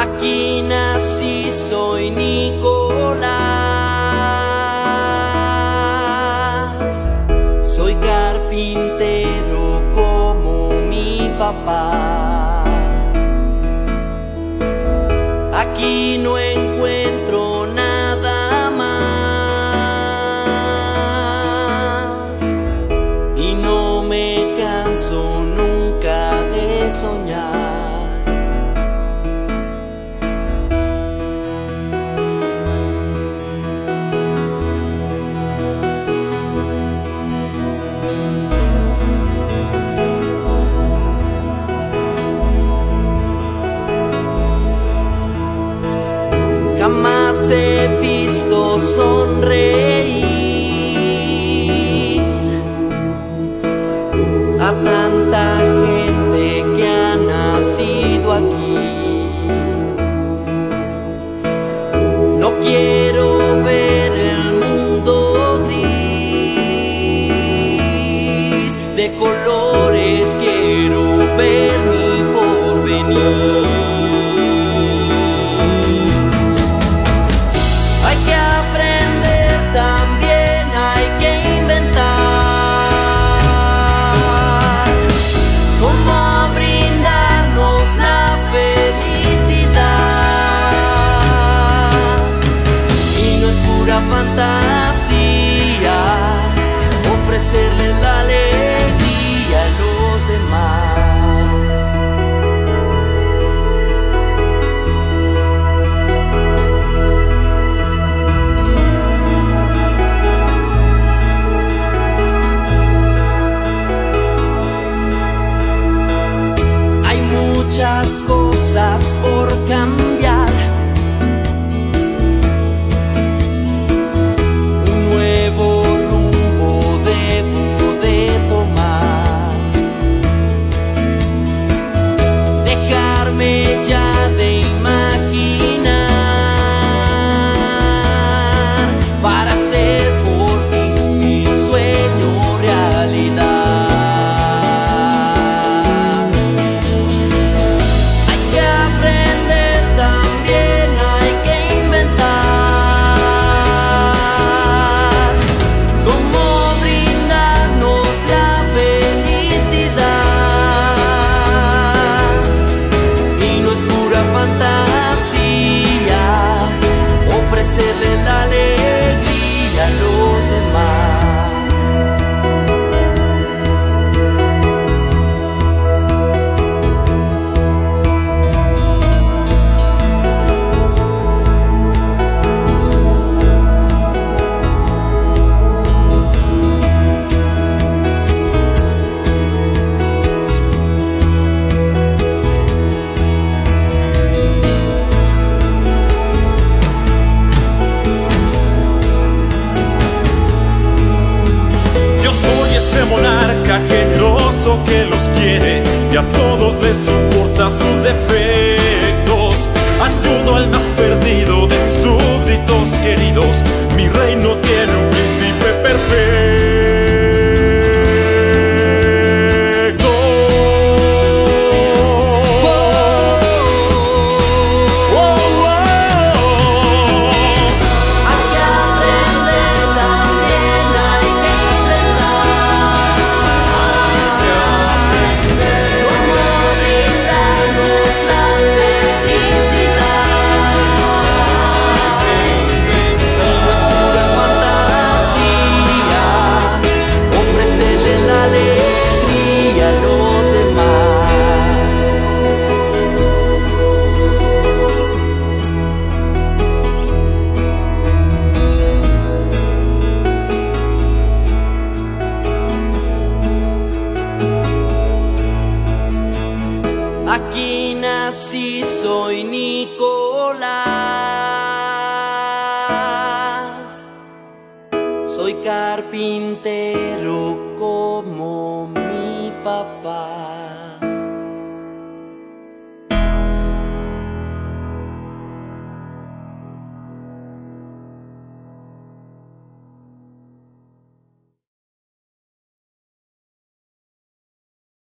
Aquí nací, soy Nicolás. Soy carpintero como mi papá. Aquí no encuentro nada más y no me canso nunca de soñar. Jamás he visto sonreír a tanta gente que ha nacido aquí. No quiero ver el mundo gris de colores, quiero ver mi porvenir. Fantasía, ofrecerles la alegría a los demás. Hay muchas cosas por cambiar. Ya de imaginar para hacer por fin mi sueño realidad. Hay que aprender, también hay que inventar cómo brindarnos la felicidad. Fantasía, ofrecerle la alegría a los demás. Monarca generoso que los quiere y a todos les soporta sus defectos. Ayudo al más perdido de mis súbditos queridos. Mi reino tiene un príncipe perfecto. Aquí nací, soy Nicolás. Soy carpintero como mi papá.